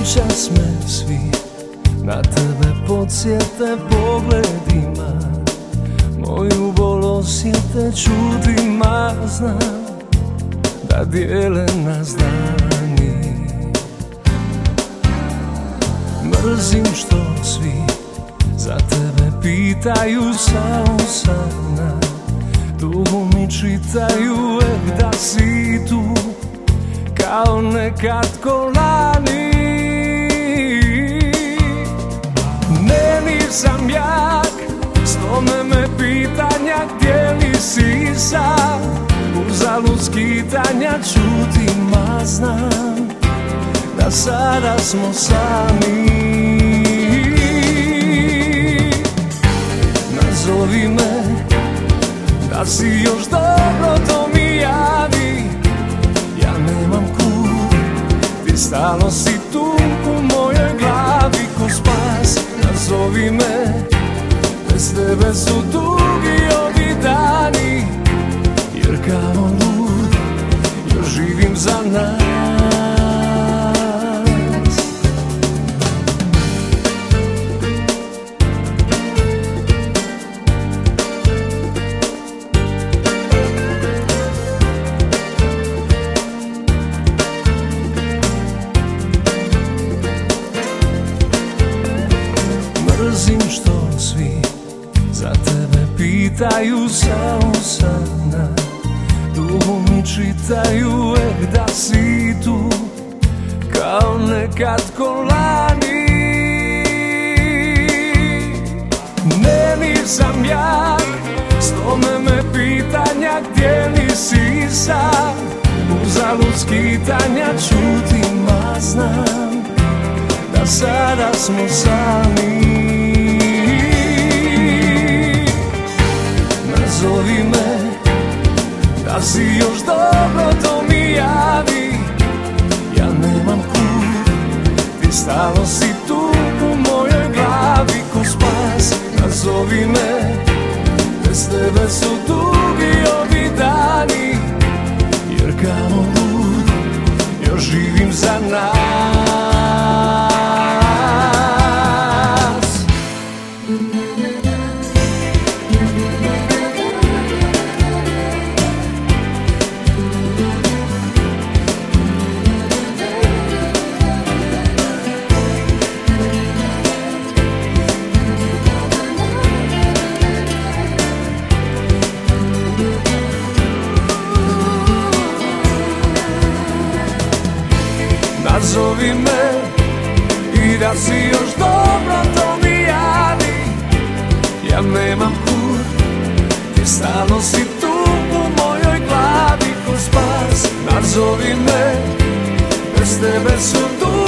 Noćas me svi na tebe podsjete pogledima, moju bol osjete čudima, znam da dijele nas dani. Mrzim što svi za tebe pitaju sa usana, dugo mi čitaju, da si tu kao nekad ko lani. Ne, nisam jak, stome me pitanja gdje li si sad, uzalud skitanja čutim, a znam da sada smo sami. Nazovi me da si još dobro, to mi javi, ja nemam kud, ti stalno si tu u mojoj glavi ko spas. Nazovi me, bez tebe su dugi ovi dani, jer kao lud još živim za nas. Mrzim što svi za tebe pitaju sa usana, dugo mi čitaju, da si tu kao nekad ko lani. Ne, nisam jak, stome me pitanja gdje li si sad, uzalud skitanja čutim, a znam da sada smo sami. Nazovi me da si još dobro, to mi javi, ja nemam kud, ti stalno si tu u mojoj glavi ko spas. Nazovi me, bez tebe su dugi ovi dani, jer kao lud još živim za nas. Nazovi me i da si još dobro, to mi javi, ja nemam kud, ti stalno si tu u mojoj glavi ko spas. Nazovi me, bez tebe su tu